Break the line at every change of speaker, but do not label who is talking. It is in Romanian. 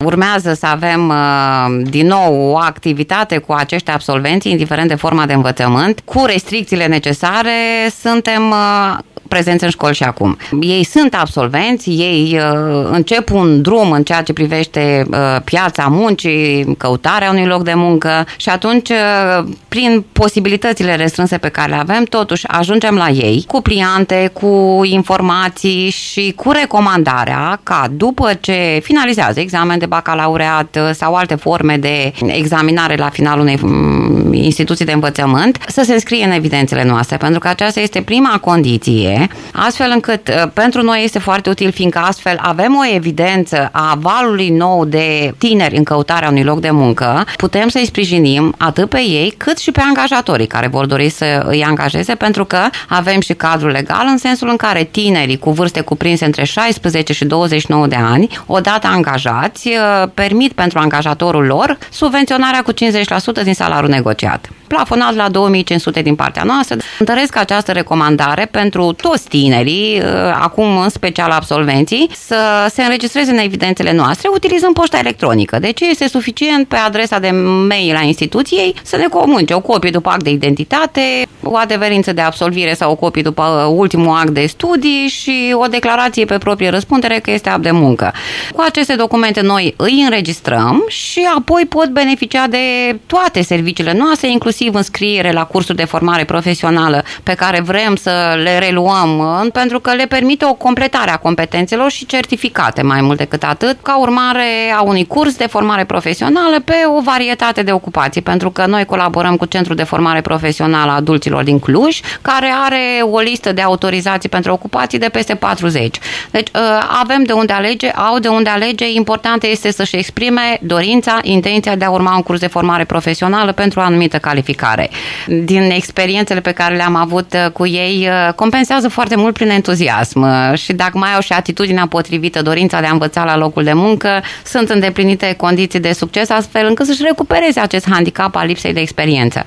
urmează să avem din nou o activitate cu acești absolvenți, indiferent de forma de învățământ, cu restricțiile necesare, suntem prezenți în școli și acum. Ei sunt absolvenți, ei încep un drum în ceea ce privește piața muncii, căutarea unui loc de muncă și atunci, prin posibilitățile restrânse pe care le avem, totuși ajungem la ei cu pliante, cu informații și cu recomandarea ca după ce finalizează examen de bacalaureat sau alte forme de examinare la finalul unei instituții de învățământ, să se înscrie în evidențele noastre, pentru că aceasta este prima condiție, astfel încât pentru noi este foarte util, fiindcă astfel avem o evidență a valului nou de tineri în căutarea unui loc de muncă, putem să-i sprijinim atât pe ei cât și pe angajatorii care vor dori să îi angajeze, pentru că avem și cadrul legal în sensul în care tinerii cu vârste cuprinse între 16 și 29 de ani, odată angajați, permit pentru angajatorul lor subvenționarea cu 50% din salariul negociat, plafonat la 2500 din partea noastră. Întăresc această recomandare pentru toți tinerii, acum în special absolvenții, să se înregistreze în evidențele noastre utilizând poșta electronică. Deci este suficient pe adresa de mail a instituției să ne comunice o copie după act de identitate, o adeverință de absolvire sau o copie după ultimul act de studii și o declarație pe proprie răspundere că este apt de muncă. Cu aceste documente noi îi înregistrăm și apoi pot beneficia de toate serviciile noastre, inclusiv înscriere la cursuri de formare profesională pe care vrem să le reluăm, pentru că le permite o completare a competențelor și certificate, mai mult decât atât, ca urmare a unui curs de formare profesională pe o varietate de ocupații, pentru că noi colaborăm cu Centrul de Formare Profesională a Adulților din Cluj, care are o listă de autorizații pentru ocupații de peste 40. Deci avem de unde alege, au de unde alege, important este să-și exprime dorința, intenția de a urma un curs de formare profesională pentru o anumită calificare. Din experiențele pe care le-am avut cu ei, compensează foarte mult prin entuziasm și dacă mai au și atitudinea potrivită, dorința de a învăța la locul de muncă, sunt îndeplinite condiții de succes astfel încât să-și recupereze acest handicap al lipsei de experiență.